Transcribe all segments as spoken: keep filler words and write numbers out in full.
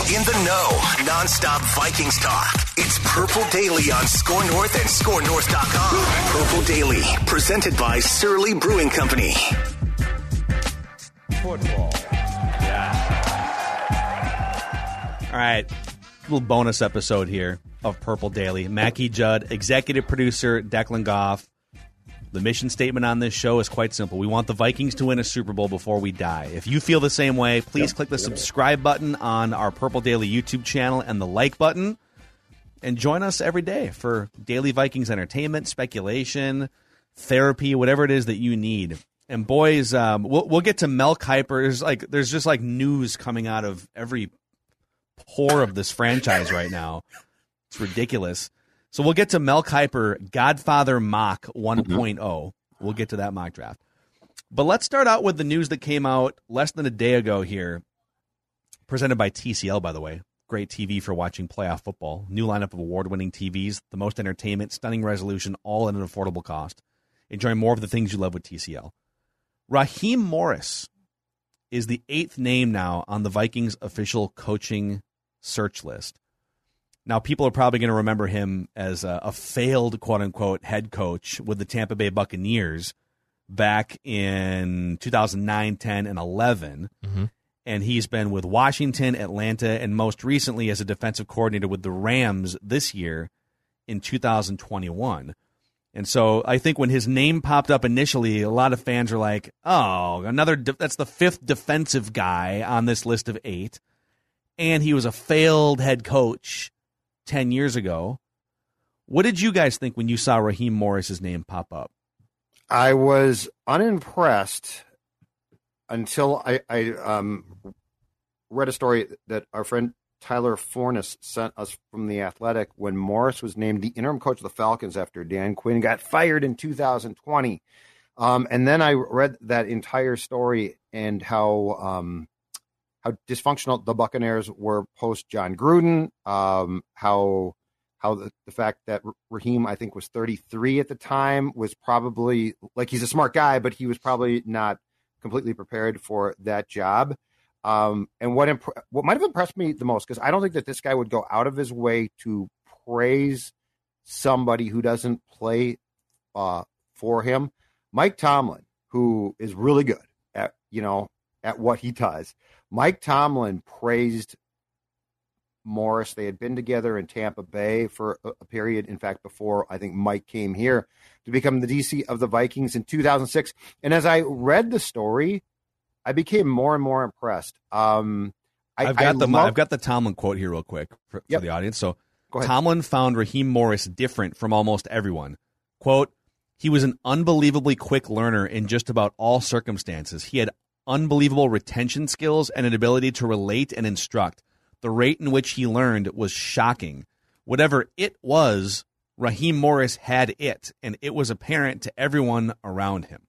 In the know, nonstop Vikings talk. It's Purple Daily on Score North and score north dot com. Purple Daily, presented by Surly Brewing Company. Football. Yeah. All right. Little bonus episode here of Purple Daily. Mackie Judd, executive producer, Declan Goff. The mission statement on this show is quite simple. We want the Vikings to win a Super Bowl before we die. If you feel the same way, please yep. click the subscribe button on our Purple Daily YouTube channel and the like button. And join us every day for daily Vikings entertainment, speculation, therapy, whatever it is that you need. And boys, um, we'll, we'll get to Mel Kiper. There's, like, there's just like news coming out of every pore of this franchise right now. It's ridiculous. So we'll get to Mel Kiper, Godfather mock one point oh. We'll get to that mock draft. But let's start out with the news that came out less than a day ago here, presented by T C L, by the way. Great T V for watching playoff football. New lineup of award-winning T Vs, the most entertainment, stunning resolution, all at an affordable cost. Enjoy more of the things you love with T C L. Raheem Morris is the eighth name now on the Vikings official coaching search list. Now, people are probably going to remember him as a, a failed, quote-unquote, head coach with the Tampa Bay Buccaneers back in two thousand nine, ten, and eleven. Mm-hmm. And he's been with Washington, Atlanta, and most recently as a defensive coordinator with the Rams this year in two thousand twenty-one. And so I think when his name popped up initially, a lot of fans are like, oh, another de- that's the fifth defensive guy on this list of eight. And he was a failed head coach ten years ago. What did you guys think when you saw Raheem Morris's name pop up? I was unimpressed until I, I um, read a story that our friend Tyler Fornes sent us from The Athletic when Morris was named the interim coach of the Falcons after Dan Quinn got fired in two thousand twenty. Um, and then I read that entire story and how um, how dysfunctional the Buccaneers were post John Gruden, um, how how the, the fact that Raheem, I think, was thirty-three at the time, was probably, like, he's a smart guy, but he was probably not completely prepared for that job. Um, and what imp- what might have impressed me the most, because I don't think that this guy would go out of his way to praise somebody who doesn't play uh, for him, Mike Tomlin, who is really good at, you know, at what he does. Mike Tomlin praised Morris. They had been together in Tampa Bay for a period, in fact, before I think Mike came here to become the D C of the Vikings in two thousand six. And as I read the story, I became more and more impressed. Um, I, I've got I the love- I've got the Tomlin quote here real quick for, Yep. for the audience. So Go ahead. Tomlin found Raheem Morris different from almost everyone. Quote, he was an unbelievably quick learner in just about all circumstances. He had unbelievable retention skills and an ability to relate and instruct. The rate in which he learned was shocking. Whatever it was, Raheem Morris had it, and it was apparent to everyone around him.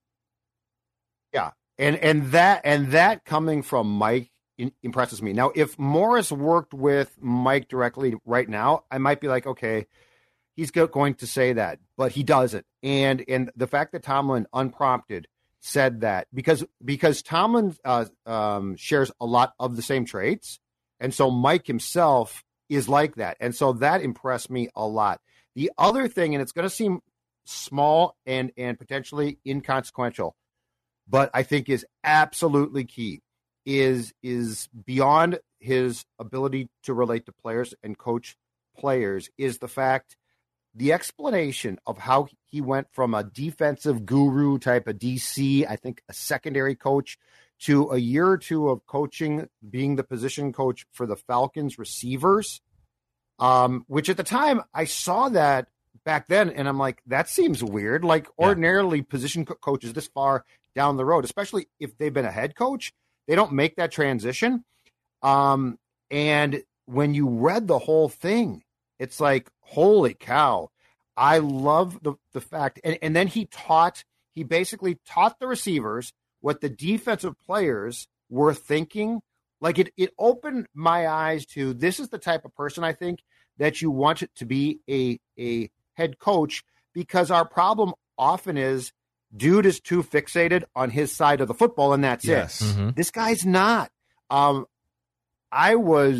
Yeah, and and that and that coming from Mike in, impresses me. Now, if Morris worked with Mike directly right now, I might be like, okay, he's go- going to say that, but he doesn't. And and the fact that Tomlin, unprompted, said that because because Tomlin uh, um, shares a lot of the same traits, and so Mike himself is like that, and so that impressed me a lot. The other thing, and it's going to seem small and and potentially inconsequential, but I think is absolutely key, is is beyond his ability to relate to players and coach players, is the fact, the explanation of how he went from a defensive guru type of D C, I think a secondary coach, to a year or two of coaching, being the position coach for the Falcons receivers, um, which at the time I saw that back then, and I'm like, that seems weird. Like, ordinarily, yeah. position co- coaches this far down the road, especially if they've been a head coach, they don't make that transition. Um, and when you read the whole thing, it's like, holy cow. I love the, the fact. And, and then he taught, he basically taught the receivers what the defensive players were thinking. Like, it, it opened my eyes to, this is the type of person I think that you want it to be a, a head coach, because our problem often is dude is too fixated on his side of the football, and that's yes. it. Mm-hmm. This guy's not. Um, I was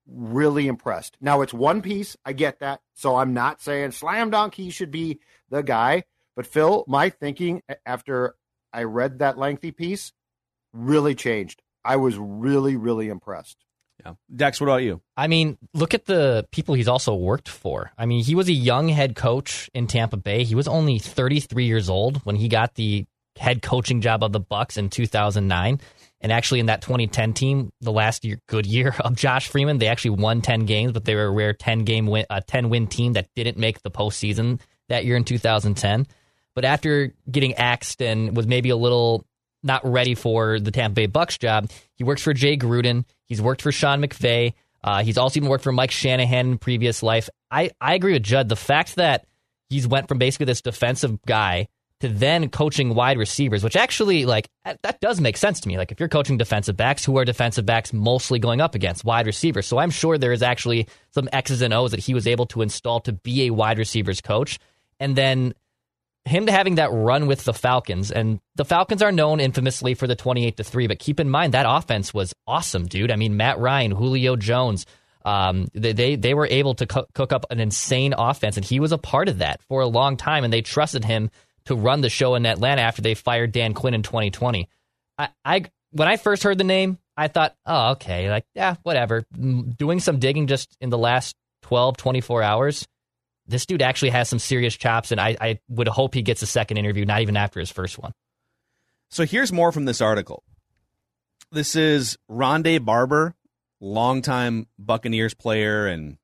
really impressed. Now it's one piece. I get that. So I'm not saying slam dunk, he should be the guy. But Phil, my thinking after I read that lengthy piece really changed. I was really, really impressed. Yeah. Dex, what about you? I mean, look at the people he's also worked for. I mean, he was a young head coach in Tampa Bay. He was only thirty-three years old when he got the head coaching job of the Bucks in two thousand nine. And actually in that twenty ten team, the last year, good year of Josh Freeman, they actually won ten games, but they were a rare ten game win, a ten win team that didn't make the postseason that year in two thousand ten. But after getting axed and was maybe a little not ready for the Tampa Bay Bucks job, he works for Jay Gruden. He's worked for Sean McVay. Uh, he's also even worked for Mike Shanahan in previous life. I, I agree with Judd. The fact that he's went from basically this defensive guy to then coaching wide receivers, which actually, like, that does make sense to me. Like, if you're coaching defensive backs, who are defensive backs mostly going up against? Wide receivers. So I'm sure there is actually some X's and O's that he was able to install to be a wide receivers coach. And then him having that run with the Falcons, and the Falcons are known infamously for the twenty-eight to three, but keep in mind that offense was awesome, dude. I mean, Matt Ryan, Julio Jones, um, they, they they were able to co- cook up an insane offense, and he was a part of that for a long time, and they trusted him to run the show in Atlanta after they fired Dan Quinn in twenty twenty. I, I when I first heard the name, I thought, oh, okay, like, yeah, whatever. Doing some digging just in the last twelve, twenty-four hours, this dude actually has some serious chops, and I, I would hope he gets a second interview, not even after his first one. So here's more from this article. This is Rondé Barber, longtime Buccaneers player, and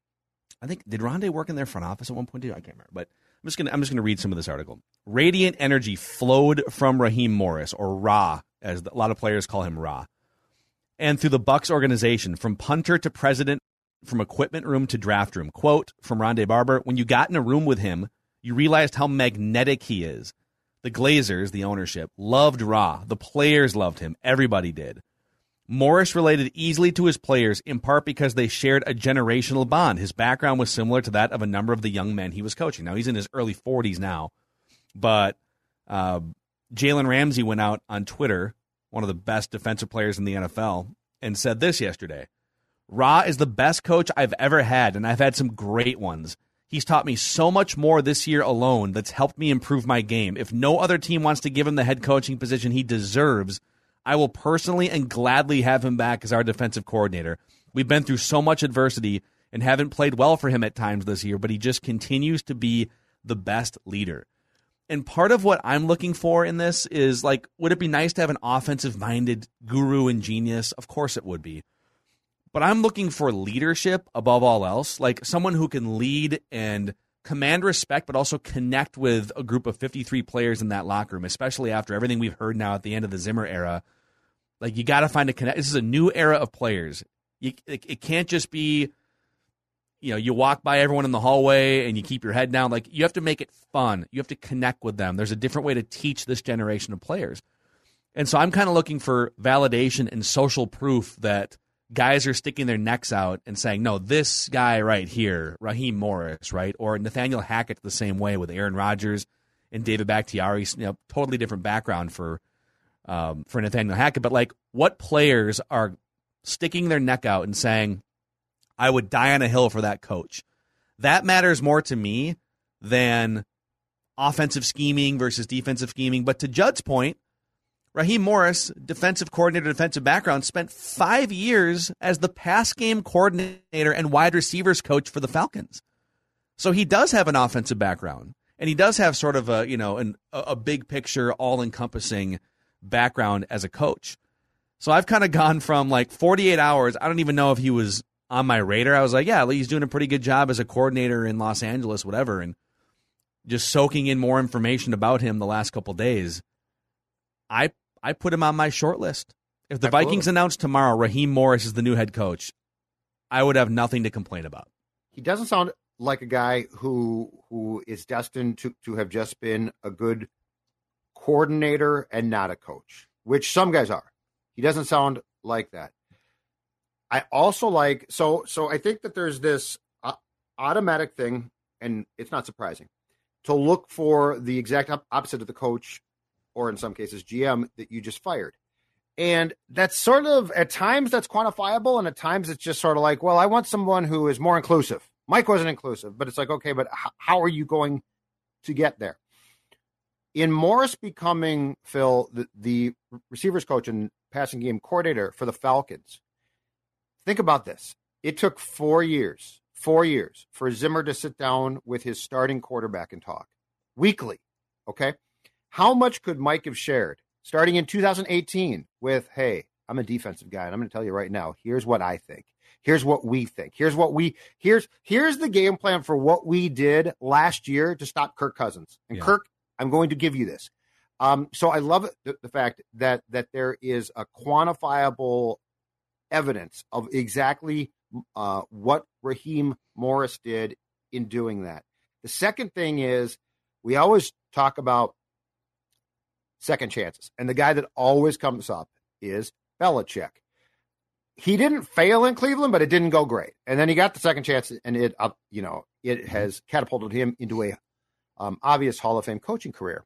I think, did Rondé work in their front office at one point too? I can't remember, but I'm just gonna I'm just gonna read some of this article. Radiant energy flowed from Raheem Morris, or Ra, as a lot of players call him Ra, and through the Bucs organization, from punter to president, from equipment room to draft room. Quote from Rondé Barber: "When you got in a room with him, you realized how magnetic he is. The Glazers, the ownership, loved Ra. The players loved him. Everybody did. Morris related easily to his players, in part because they shared a generational bond. His background was similar to that of a number of the young men he was coaching." Now, he's in his early forties now, but uh, Jalen Ramsey went out on Twitter, one of the best defensive players in the N F L, and said this yesterday: "Ra is the best coach I've ever had, and I've had some great ones. He's taught me so much more this year alone that's helped me improve my game. If no other team wants to give him the head coaching position he deserves, I will personally and gladly have him back as our defensive coordinator. We've been through so much adversity and haven't played well for him at times this year, but he just continues to be the best leader." And part of what I'm looking for in this is, like, would it be nice to have an offensive-minded guru and genius? Of course it would be. But I'm looking for leadership above all else, like someone who can lead and command respect, but also connect with a group of fifty-three players in that locker room, especially after everything we've heard now at the end of the Zimmer era. Like, you got to find a connect. This is a new era of players. You, it, it can't just be, you know, you walk by everyone in the hallway and you keep your head down. Like, you have to make it fun. You have to connect with them. There's a different way to teach this generation of players. And so I'm kind of looking for validation and social proof that guys are sticking their necks out and saying, no, this guy right here, Raheem Morris, right? Or Nathaniel Hackett the same way with Aaron Rodgers and David Bakhtiari, you know, totally different background for um, for Nathaniel Hackett. But, like, what players are sticking their neck out and saying, I would die on a hill for that coach? That matters more to me than offensive scheming versus defensive scheming. But to Judd's point, Raheem Morris, defensive coordinator, defensive background, spent five years as the pass game coordinator and wide receivers coach for the Falcons. So he does have an offensive background, and he does have sort of a, you know, an, a big picture, all-encompassing background as a coach. So I've kind of gone from, like, forty-eight hours. I don't even know if he was on my radar. I was like, yeah, he's doing a pretty good job as a coordinator in Los Angeles, whatever, and just soaking in more information about him the last couple days. I I put him on my short list. If the Absolutely. Vikings announced tomorrow Raheem Morris is the new head coach, I would have nothing to complain about. He doesn't sound like a guy who who is destined to, to have just been a good coordinator and not a coach, which some guys are. He doesn't sound like that. I also like, so so I think that there's this uh, automatic thing, and it's not surprising, to look for the exact opposite of the coach, or in some cases G M, that you just fired. And that's sort of, at times that's quantifiable, and at times it's just sort of like, well, I want someone who is more inclusive. Mike wasn't inclusive, but it's like, okay, but h- how are you going to get there? In Morris becoming, Phil, the, the receivers coach and passing game coordinator for the Falcons, think about this. It took four years, four years for Zimmer to sit down with his starting quarterback and talk weekly, okay? How much could Mike have shared starting in two thousand eighteen with, hey, I'm a defensive guy, and I'm going to tell you right now, here's what I think. Here's what we think. Here's what we here's here's the game plan for what we did last year to stop Kirk Cousins. And yeah. Kirk, I'm going to give you this. Um, so I love the, the fact that that there is a quantifiable evidence of exactly uh, what Raheem Morris did in doing that. The second thing is we always talk about second chances, and the guy that always comes up is Belichick. He didn't fail in Cleveland, but it didn't go great. And then he got the second chance, and it, uh, you know, it has catapulted him into a um, obvious Hall of Fame coaching career.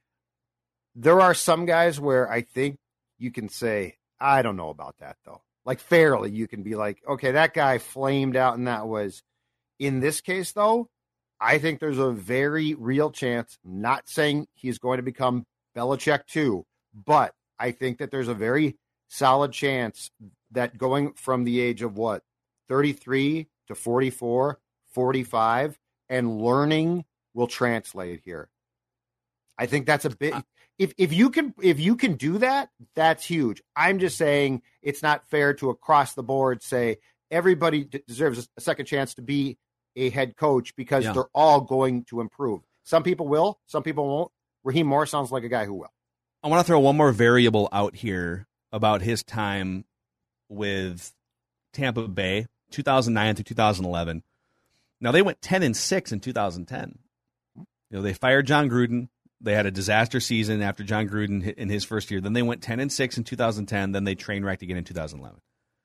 There are some guys where I think you can say, I don't know about that, though. Like, fairly, you can be like, okay, that guy flamed out, and that was. In this case, though, I think there's a very real chance, I'm not saying he's going to become Belichick too, but I think that there's a very solid chance that going from the age of what, thirty-three to forty-four, forty-five, and learning will translate here. I think that's a bit. If if you can if you can do that, that's huge. I'm just saying it's not fair to across the board say everybody d- deserves a second chance to be a head coach because yeah. they're all going to improve. Some people will, some people won't. Raheem Morris sounds like a guy who will. I want to throw one more variable out here about his time with Tampa Bay, two thousand nine through two thousand eleven. Now, they went ten and six in two thousand ten. You know, they fired John Gruden. They had a disaster season after John Gruden hit in his first year. Then they went ten and six in two thousand ten. Then they train wrecked again in two thousand eleven.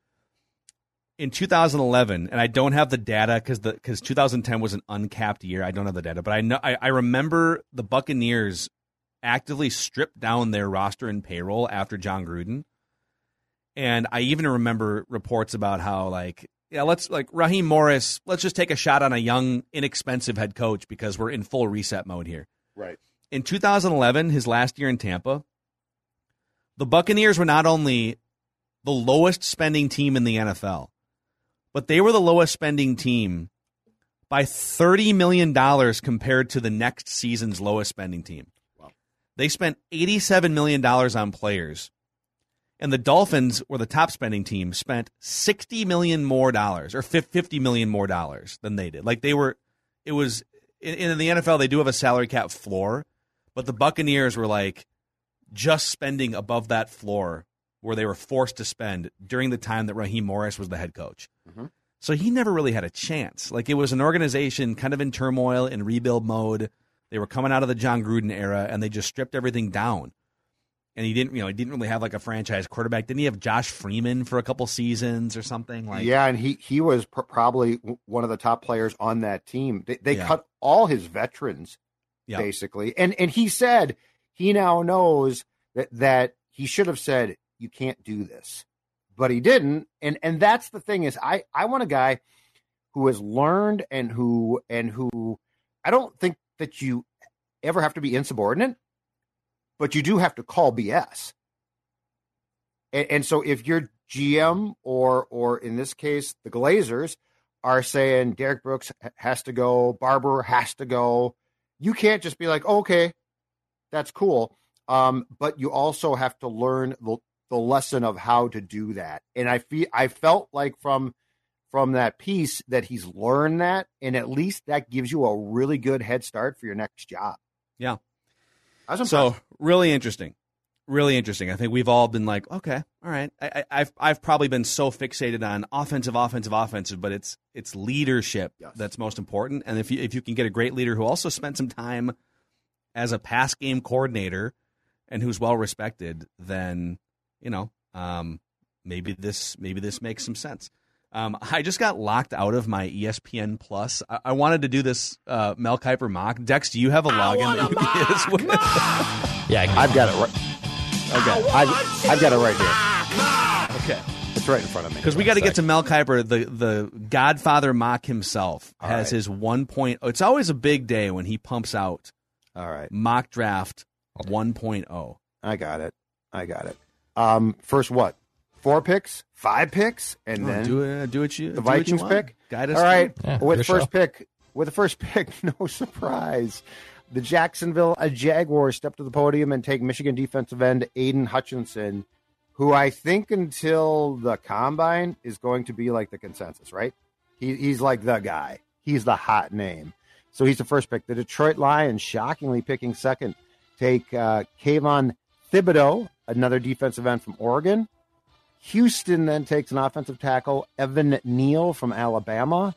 In two thousand eleven, and I don't have the data because the because two thousand ten was an uncapped year. I don't have the data, but I know I, I remember the Buccaneers actively stripped down their roster and payroll after John Gruden. And I even remember reports about how, like, yeah, let's like Raheem Morris, let's just take a shot on a young, inexpensive head coach because we're in full reset mode here. Right. In two thousand eleven, his last year in Tampa, the Buccaneers were not only the lowest spending team in the N F L, but they were the lowest spending team by thirty million dollars compared to the next season's lowest spending team. Wow. They spent eighty-seven million dollars on players. And the Dolphins were the top spending team, spent sixty million dollars more dollars, or fifty million dollars more dollars than they did. Like they were, it was, in, in the N F L, they do have a salary cap floor, but the Buccaneers were like just spending above that floor where they were forced to spend during the time that Raheem Morris was the head coach. Mm-hmm. So he never really had a chance. Like it was an organization kind of in turmoil, in rebuild mode. They were coming out of the John Gruden era, and they just stripped everything down. And he didn't, you know, he didn't really have like a franchise quarterback. Didn't he have Josh Freeman for a couple seasons or something? Like, yeah, and he he was pr- probably one of the top players on that team. They, they yeah. cut all his veterans, yeah. basically. And and he said he now knows that that he should have said, you can't do this. But he didn't. And and that's the thing is I, I want a guy who has learned and who and who I don't think that you ever have to be insubordinate. But you do have to call B S. And, and so if your G M or, or in this case, the Glazers are saying Derek Brooks has to go, Barber has to go, you can't just be like, oh, okay, that's cool. Um, but you also have to learn the, the lesson of how to do that. And I feel I felt like from from that piece that he's learned that, and at least that gives you a really good head start for your next job. Yeah. So really interesting, really interesting. I think we've all been like, okay, all right. I, I, I've I've probably been so fixated on offensive, offensive, offensive, but it's it's leadership yes. that's most important. And if you if you can get a great leader who also spent some time as a pass game coordinator and who's well respected, then you know um, maybe this maybe this makes some sense. Um, I just got locked out of my E S P N Plus. I, I wanted to do this uh, Mel Kiper mock. Dex, do you have a login that you can get us with? Yeah, I've got it right. Okay. I, I've got it right here. Okay. It's right in front of me. Because we got to get to Mel Kiper. The the Godfather Mock himself All has right. his one point. It's always a big day when he pumps out All right. Mock Draft one point oh. I got it. I got it. Um, first what? Four picks? Five picks? And Oh, then do it. Do what you. the do what you Vikings want. pick? Guide us. All right. Yeah, with your first show. pick, with the first pick, no surprise. The Jacksonville Jaguars step to the podium and take Michigan defensive end Aiden Hutchinson, who I think until the combine is going to be like the consensus, right? He, he's like the guy. He's the hot name. So he's the first pick. The Detroit Lions, shockingly picking second, take uh, Kayvon Thibodeau, another defensive end from Oregon. Houston then takes an offensive tackle, Evan Neal from Alabama.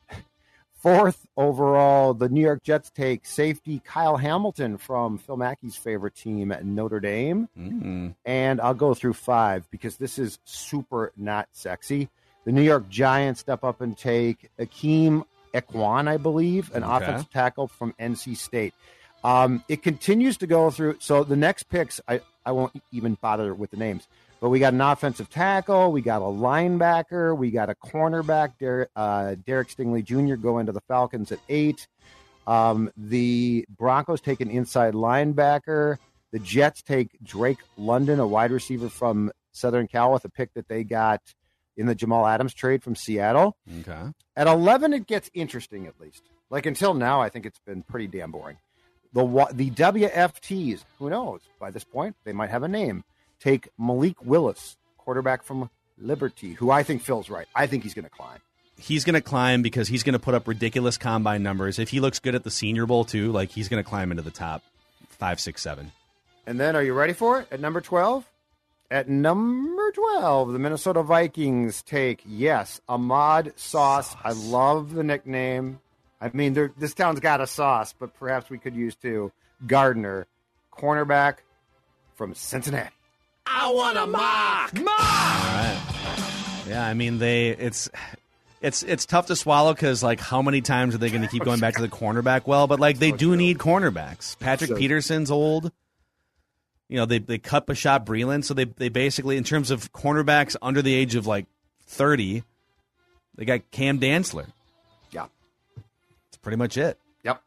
Fourth overall, the New York Jets take safety Kyle Hamilton from Phil Mackey's favorite team at Notre Dame. Mm. And I'll go through five because this is super not sexy. The New York Giants step up and take Akeem Ekwan, I believe, an Okay. offensive tackle from N C State. Um, it continues to go through. So the next picks, I, I won't even bother with the names. But we got an offensive tackle, we got a linebacker, we got a cornerback, Derek, uh, Derek Stingley Junior going to the Falcons at eight. Um, the Broncos take an inside linebacker. The Jets take Drake London, a wide receiver from Southern Cal, with a pick that they got in the Jamal Adams trade from Seattle. Okay. At eleven, it gets interesting, at least. Like until now, I think it's been pretty damn boring. The wa- the W F Ts, who knows? By this point, they might have a name. Take Malik Willis, quarterback from Liberty, who I think Phil's right. I think he's going to climb. He's going to climb because he's going to put up ridiculous combine numbers. If he looks good at the Senior Bowl, too, like he's going to climb into the top five, six, seven. And then, are you ready for it? At number twelve? At number twelve, the Minnesota Vikings take, yes, Ahmad Sauce. I love the nickname. I mean, there- this town's got a sauce, but perhaps we could use, too, Gardner, cornerback from Cincinnati. I want a mock. All right. Yeah, I mean they it's it's it's tough to swallow because like how many times are they going to keep going back to the cornerback well? But like they do need cornerbacks. Patrick So- Peterson's old. You know they they cut Bashad Breeland, so they they basically in terms of cornerbacks under the age of like thirty, they got Cam Dantzler. Yeah. That's pretty much it. Yep.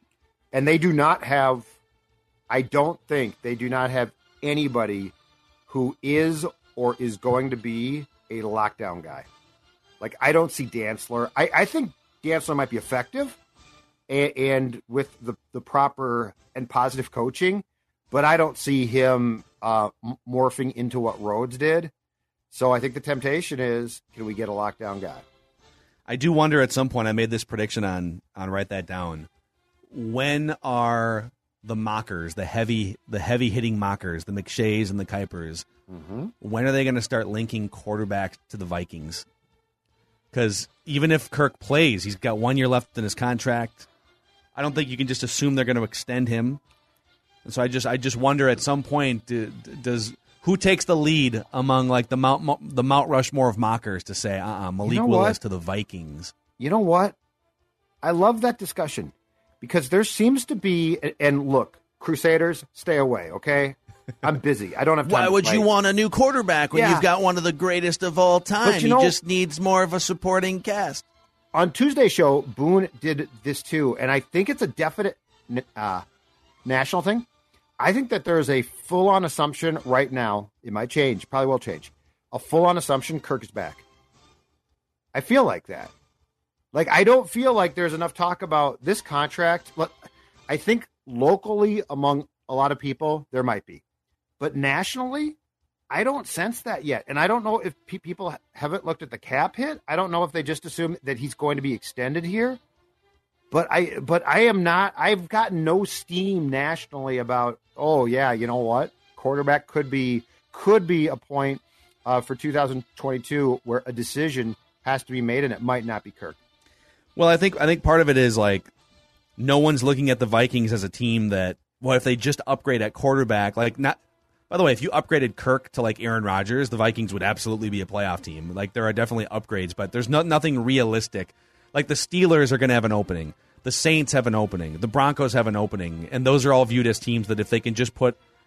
And they do not have, I don't think they do not have anybody who is or is going to be a lockdown guy. Like, I don't see Dantzler. I, I think Dantzler might be effective and, and with the, the proper and positive coaching, but I don't see him uh, m- morphing into what Rhodes did. So I think the temptation is, can we get a lockdown guy? I do wonder at some point. I made this prediction on on Write That Down. When are the mockers, the heavy, the heavy hitting mockers, the McShays and the Kuipers, Mm-hmm. when are they going to start linking quarterbacks to the Vikings? Because even if Kirk plays, he's got one year left in his contract. I don't think you can just assume they're going to extend him. And so I just, I just wonder at some point, do, does who takes the lead among like the Mount, the Mount Rushmore of mockers to say, uh, uh Malik You know Willis what? to the Vikings? You know what? I love that discussion because there seems to be, and look, Crusaders, stay away, okay? I'm busy. I don't have time. Why to would play. you want a new quarterback when Yeah. you've got one of the greatest of all time? But you know- he just needs more of a supporting cast. On Tuesday's show, Boone did this too, and I think it's a definite uh, national thing. I think that there is a full-on assumption right now. It might change. Probably will change. A full-on assumption Kirk is back. I feel like that. Like, I don't feel like there's enough talk about this contract. Look, I think locally among a lot of people, there might be. But nationally, I don't sense that yet. And I don't know if pe- people haven't looked at the cap hit. I don't know if they just assume that he's going to be extended here. But I but I am not I've gotten no steam nationally about, oh yeah, you know what? Quarterback could be could be a point uh, for two thousand twenty-two where a decision has to be made and it might not be Kirk. Well, I think I think part of it is like no one's looking at the Vikings as a team that, well, if they just upgrade at quarterback, like not. By the way, if you upgraded Kirk to like Aaron Rodgers, the Vikings would absolutely be a playoff team. Like there are definitely upgrades, but there's no, nothing realistic. Like the Steelers are going to have an opening, the Saints have an opening, the Broncos have an opening, and those are all viewed as teams that if they can just put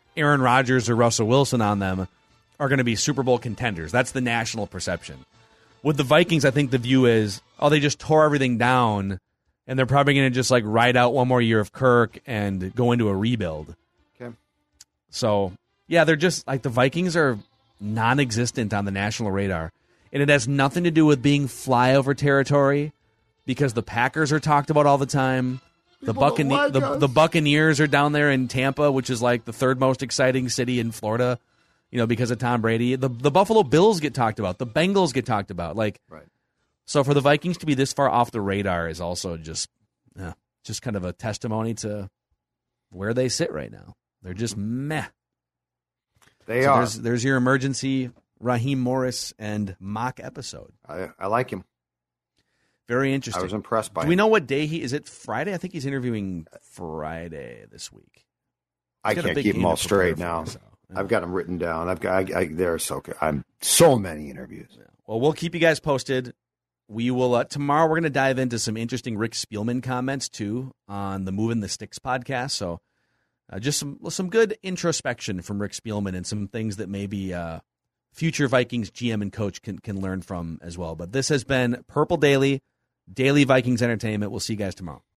Aaron Rodgers or Russell Wilson on them are going to be Super Bowl contenders. That's the national perception. With the Vikings, I think the view is, oh, they just tore everything down, and they're probably going to just like ride out one more year of Kirk and go into a rebuild. Okay. So, yeah, they're just like the Vikings are non-existent on the national radar. And it has nothing to do with being flyover territory because the Packers are talked about all the time. The, Buccane- like the, us. the Buccaneers are down there in Tampa, which is like the third most exciting city in Florida, you know, because of Tom Brady. The the Buffalo Bills get talked about. The Bengals get talked about. Like, Right. So for the Vikings to be this far off the radar is also just, uh, just kind of a testimony to where they sit right now. They're just meh. They so are. There's, there's your emergency Raheem Morris and mock episode. I, I like him. Very interesting. I was impressed by Do him. we know what day he is? It Friday? I think he's interviewing Friday this week. I He's got a can't big keep them game all to prepare straight for, now. so, yeah. I've got them written down. I've got. I, I, they're so. I'm so many interviews. Yeah. Well, we'll keep you guys posted. We will uh, tomorrow. We're going to dive into some interesting Rick Spielman comments too on the Moving the Sticks podcast. So, uh, just some some good introspection from Rick Spielman and some things that maybe uh, future Vikings G M and coach can can learn from as well. But this has been Purple Daily, Daily Vikings Entertainment. We'll see you guys tomorrow.